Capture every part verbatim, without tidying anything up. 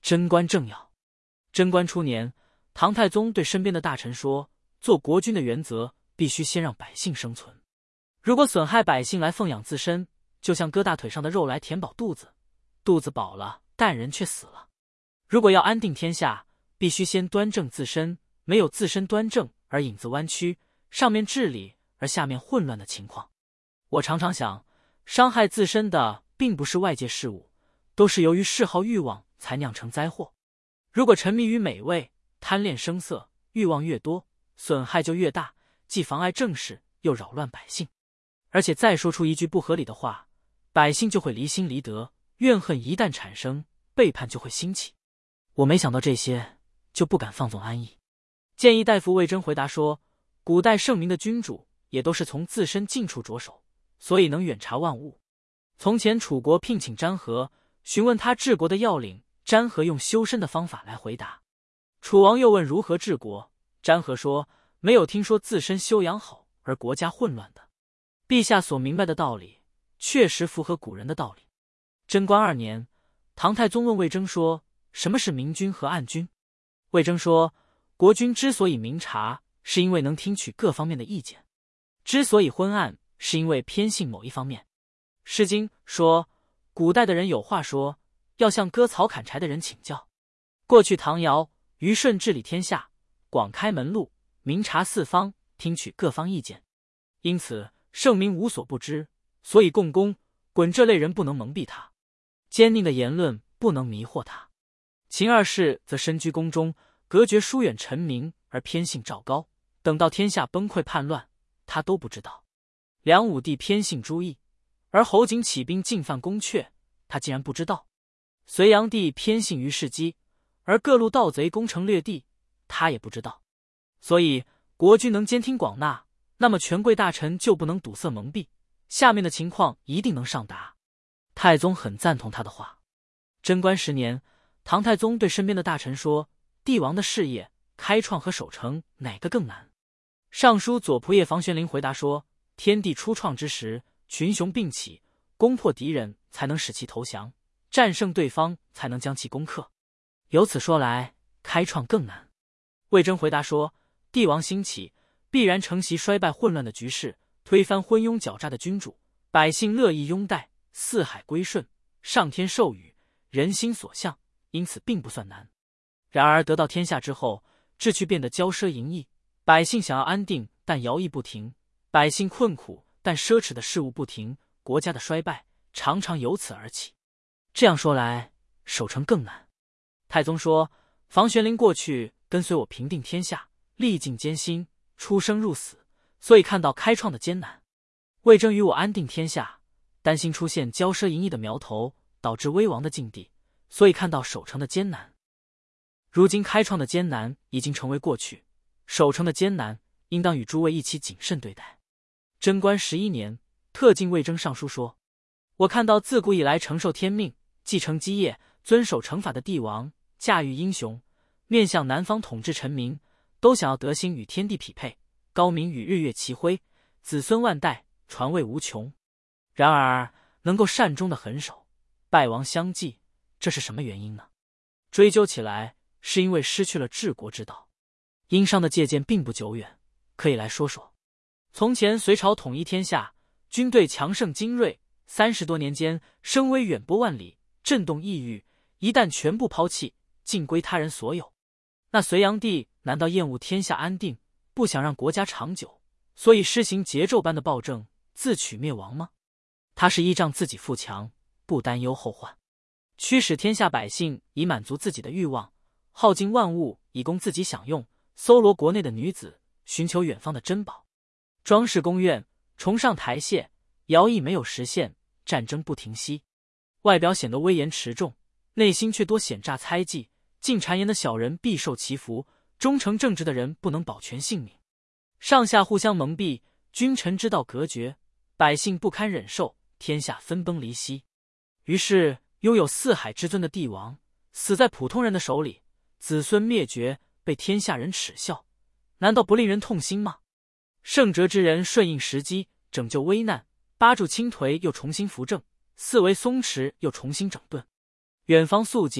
贞观政要。贞观初年，唐太宗对身边的大臣说，做国君的原则必须先让百姓生存，如果损害百姓来奉养自身，就像割大腿上的肉来填饱肚子，肚子饱了，但人却死了。如果要安定天下，必须先端正自身，没有自身端正而影子弯曲，上面治理而下面混乱的情况。我常常想，伤害自身的并不是外界事物，都是由于嗜好欲望才酿成灾祸。如果沉迷于美味，贪恋声色，欲望越多，损害就越大，既妨碍政事，又扰乱百姓。而且再说出一句不合理的话，百姓就会离心离德，怨恨一旦产生，背叛就会兴起。我没想到这些，就不敢放纵安逸。谏议大夫魏征回答说，古代圣明的君主也都是从自身近处着手，所以能远察万物。从前楚国聘请詹和，询问他治国的要领，詹和用修身的方法来回答。楚王又问如何治国，詹和说，没有听说自身修养好而国家混乱的。陛下所明白的道理，确实符合古人的道理。贞观二年，唐太宗问魏征说，什么是明君和暗君？魏征说，国君之所以明察，是因为能听取各方面的意见；之所以昏暗，是因为偏信某一方面。诗经说，古代的人有话说，要向割草砍柴的人请教。过去唐尧、虞舜治理天下，广开门路，明察四方，听取各方意见，因此圣明无所不知，所以共工、鲧这类人不能蒙蔽他，坚定的言论不能迷惑他。秦二世则身居宫中，隔绝疏远臣民，而偏信赵高，等到天下崩溃叛乱，他都不知道。梁武帝偏信朱翊，而侯景起兵进犯宫阙，他竟然不知道。隋炀帝偏信于世基，而各路盗贼攻城略地，他也不知道。所以国君能监听广纳，那么权贵大臣就不能堵塞蒙蔽，下面的情况一定能上达。太宗很赞同他的话。贞观十年，唐太宗对身边的大臣说，帝王的事业开创和守成哪个更难？尚书左仆射房玄龄回答说，天地初创之时，群雄并起，攻破敌人才能使其投降，战胜对方才能将其攻克。由此说来，开创更难。魏征回答说，帝王兴起，必然承袭衰败混乱的局势，推翻昏庸狡诈的君主，百姓乐意拥戴，四海归顺，上天授予，人心所向，因此并不算难。然而得到天下之后，志趣变得骄奢淫逸，百姓想要安定，但徭役不停；百姓困苦，但奢侈的事物不停，国家的衰败常常由此而起。这样说来，守成更难。太宗说，房玄龄过去跟随我平定天下，历尽艰辛，出生入死，所以看到开创的艰难。魏征与我安定天下，担心出现骄奢淫逸的苗头，导致危亡的境地，所以看到守成的艰难。如今开创的艰难已经成为过去，守成的艰难应当与诸位一起谨慎对待。贞观十一年，特进魏征上书说，我看到自古以来承受天命、继承基业、遵守成法的帝王，驾驭英雄，面向南方统治臣民，都想要德行与天地匹配，高明与日月齐辉，子孙万代，传位无穷。然而能够善终的很少，败亡相继，这是什么原因呢？追究起来，是因为失去了治国之道。殷商的借鉴并不久远，可以来说说。从前隋朝统一天下，军队强盛精锐，三十多年间声威远播万里，震动异域，一旦全部抛弃，尽归他人所有。那隋炀帝难道厌恶天下安定，不想让国家长久，所以施行桀纣般的暴政，自取灭亡吗？他是依仗自己富强，不担忧后患，驱使天下百姓以满足自己的欲望，耗尽万物以供自己享用，搜罗国内的女子，寻求远方的珍宝，装饰宫苑，崇尚台榭，徭役没有实现，战争不停息。外表显得威严持重，内心却多险诈猜忌，进谗言的小人必受其福，忠诚正直的人不能保全性命。上下互相蒙蔽，君臣之道隔绝，百姓不堪忍受，天下分崩离析。于是拥有四海之尊的帝王死在普通人的手里，子孙灭绝，被天下人耻笑，难道不令人痛心吗？圣哲之人顺应时机，拯救危难，扒住倾颓又重新扶正，四维松弛又重新整顿。远方肃静，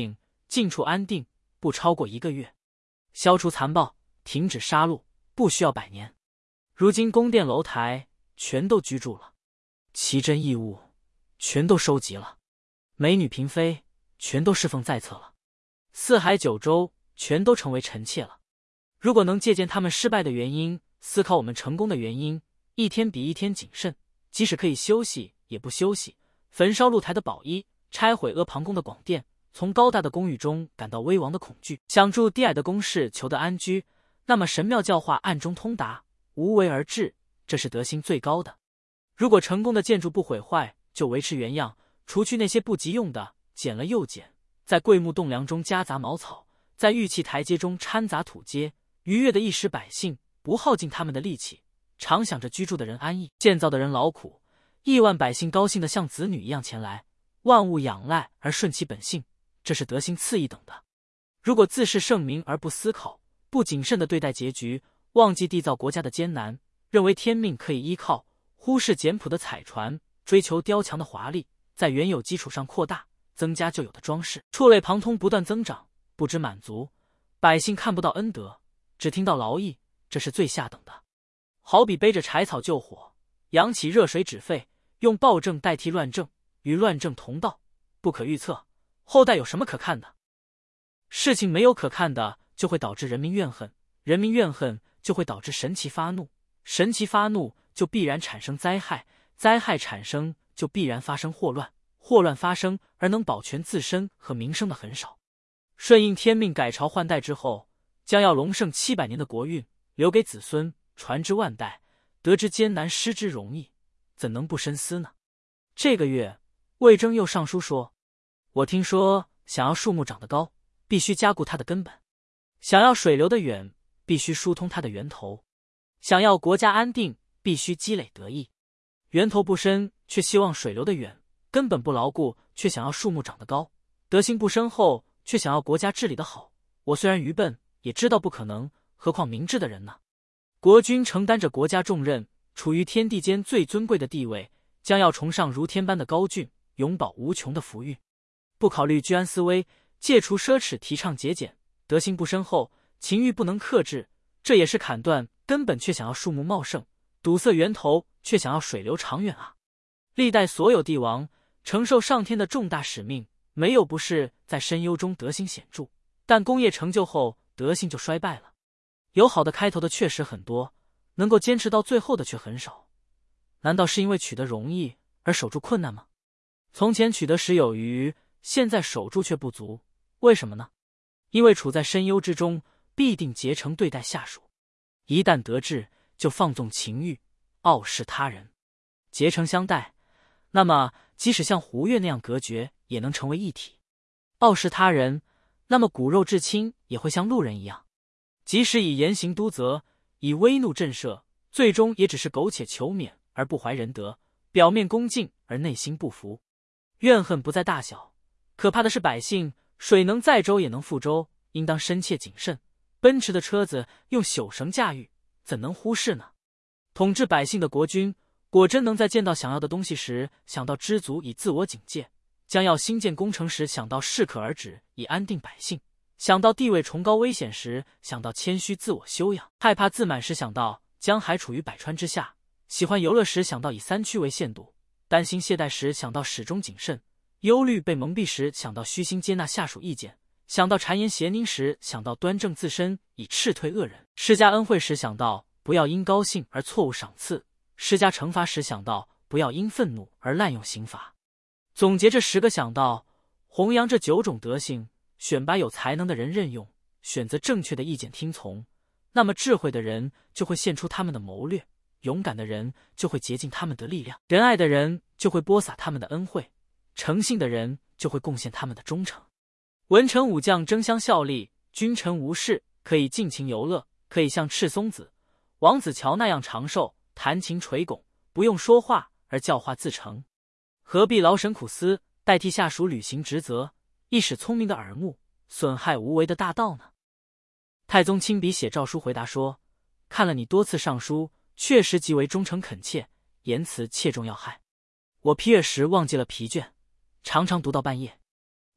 近处安定，不超过一个月；消除残暴，停止杀戮，不需要百年。如今宫殿楼台全都居住了，奇珍异物全都收集了，美女嫔妃全都侍奉在侧了，四海九州全都成为臣妾了。如果能借鉴他们失败的原因，思考我们成功的原因，一天比一天谨慎，即使可以休息也不休息，焚烧露台的宝衣，拆毁阿房宫的广殿，从高大的宫宇中感到危亡的恐惧，想住低矮的宫室求得安居，那么神妙教化暗中通达，无为而治，这是德行最高的。如果成功的建筑不毁坏，就维持原样，除去那些不急用的，剪了又剪，在桂木栋梁中夹杂茅草，在玉砌台阶中掺杂土阶，愉悦的一时百姓，不耗尽他们的力气，常想着居住的人安逸，建造的人劳苦，亿万百姓高兴的像子女一样前来，万物仰赖而顺其本性，这是德行次一等的。如果自视圣明而不思考，不谨慎地对待结局，忘记缔造国家的艰难，认为天命可以依靠，忽视简朴的彩船，追求雕墙的华丽，在原有基础上扩大增加旧有的装饰，触类旁通不断增长，不知满足，百姓看不到恩德，只听到劳役，这是最下等的。好比背着柴草救火，扬起热水止沸，用暴政代替乱政，与乱政同道，不可预测，后代有什么可看的？事情没有可看的，就会导致人民怨恨，人民怨恨就会导致神奇发怒，神奇发怒就必然产生灾害，灾害产生就必然发生祸乱，祸乱发生而能保全自身和民生的很少。顺应天命改朝换代之后，将要隆盛七百年的国运，留给子孙，传之万代，得之艰难，失之容易，怎能不深思呢？这个月，魏征又上书说，我听说想要树木长得高，必须加固它的根本；想要水流得远，必须疏通它的源头；想要国家安定，必须积累德义。源头不深，却希望水流得远；根本不牢固，却想要树木长得高；德行不深厚，却想要国家治理得好。我虽然愚笨，也知道不可能，何况明智的人呢？国君承担着国家重任，处于天地间最尊贵的地位，将要崇尚如天般的高峻，永保无穷的福运。不考虑居安思危，戒除奢侈，提倡节俭，德行不深厚，情欲不能克制，这也是砍断根本却想要树木茂盛，堵塞源头却想要水流长远啊！历代所有帝王承受上天的重大使命，没有不是在深忧中德行显著，但功业成就后德行就衰败了。有好的开头的确实很多，能够坚持到最后的却很少。难道是因为取得容易而守住困难吗？从前取得时有余，现在守住却不足，为什么呢？因为处在深忧之中，必定竭诚对待下属，一旦得志就放纵情欲，傲视他人。竭诚相待，那么即使像胡越那样隔绝，也能成为一体；傲视他人，那么骨肉至亲也会像路人一样。即使以严刑督责，以威怒震慑，最终也只是苟且求免而不怀仁德，表面恭敬而内心不服。怨恨不在大小，可怕的是百姓，水能载舟也能覆舟，应当深切谨慎。奔驰的车子用朽绳驾驭，怎能忽视呢？统治百姓的国君，果真能在见到想要的东西时想到知足以自我警戒，将要兴建工程时想到适可而止以安定百姓，想到地位崇高危险时想到谦虚自我修养，害怕自满时想到江海处于百川之下，喜欢游乐时想到以三区为限度，担心懈怠时想到始终谨慎，忧虑被蒙蔽时想到虚心接纳下属意见，想到谗言邪佞时想到端正自身以斥退恶人，施加恩惠时想到不要因高兴而错误赏赐，施加惩罚时想到不要因愤怒而滥用刑罚。总结这十个想到，弘扬这九种德性，选拔有才能的人任用，选择正确的意见听从，那么智慧的人就会献出他们的谋略，勇敢的人就会竭尽他们的力量，仁爱的人就会播撒他们的恩惠，诚信的人就会贡献他们的忠诚。文臣武将争相效力，君臣无事，可以尽情游乐，可以像赤松子、王子乔那样长寿，弹琴垂拱，不用说话而教化自成。何必劳神苦思，代替下属履行职责，一使聪明的耳目，损害无为的大道呢？太宗亲笔写诏书回答说，看了你多次上书，确实极为忠诚恳切，言辞切中要害。我批阅时忘记了疲倦，常常读到半夜。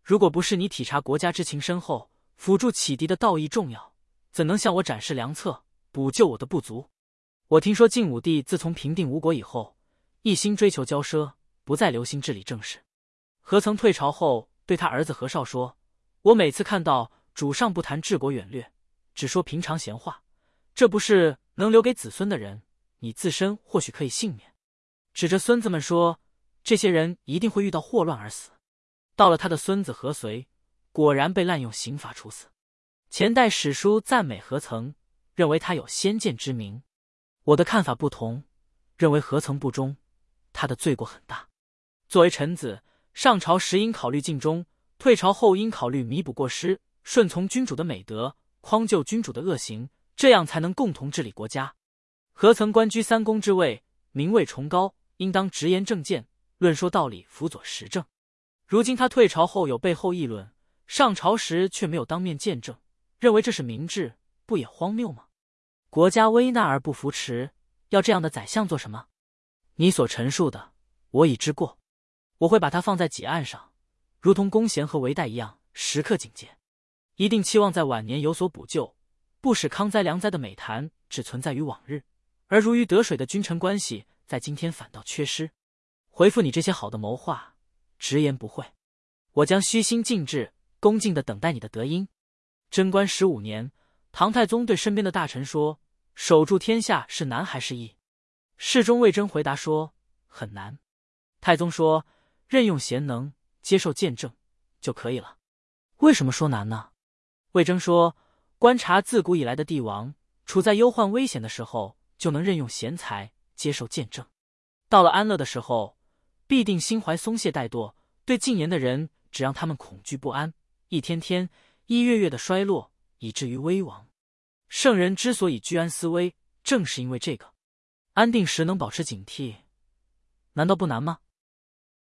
如果不是你体察国家之情深厚，辅助启迪的道义重要，怎能向我展示良策，补救我的不足？我听说晋武帝自从平定吴国以后，一心追求骄奢，不再留心治理政事。何曾退朝后对他儿子何绍说：“我每次看到主上不谈治国远略，只说平常闲话，这不是能留给子孙的人，你自身或许可以幸免。”指着孙子们说：“这些人一定会遇到祸乱而死。”到了他的孙子何遂，果然被滥用刑罚处死。前代史书赞美何曾，认为他有先见之明。我的看法不同，认为何曾不忠，他的罪过很大。作为臣子，上朝时应考虑尽忠，退朝后应考虑弥补过失，顺从君主的美德，匡救君主的恶行，这样才能共同治理国家。何曾官居三公之位，名位崇高，应当直言正见，论说道理，辅佐时政。如今他退朝后有背后议论，上朝时却没有当面见证，认为这是明智，不也荒谬吗？国家危难而不扶持，要这样的宰相做什么？你所陈述的，我已知过，我会把他放在己案上，如同弓弦和围带一样，时刻警戒，一定期望在晚年有所补救，不使康灾良灾的美谈只存在于往日，而如鱼得水的君臣关系在今天反倒缺失。回复你这些好的谋划，直言不讳，我将虚心尽致，恭敬地等待你的得音。贞观十五年，唐太宗对身边的大臣说：“守住天下是难还是易？”侍中魏征回答说：“很难。”太宗说：“任用贤能，接受见证就可以了。”为什么说难呢？魏征说：“观察自古以来的帝王，处在忧患危险的时候，就能任用贤才，接受见证；到了安乐的时候，必定心怀松懈怠惰，对进言的人只让他们恐惧不安，一天天、一月月的衰落，以至于危亡。圣人之所以居安思危，正是因为这个。安定时能保持警惕，难道不难吗？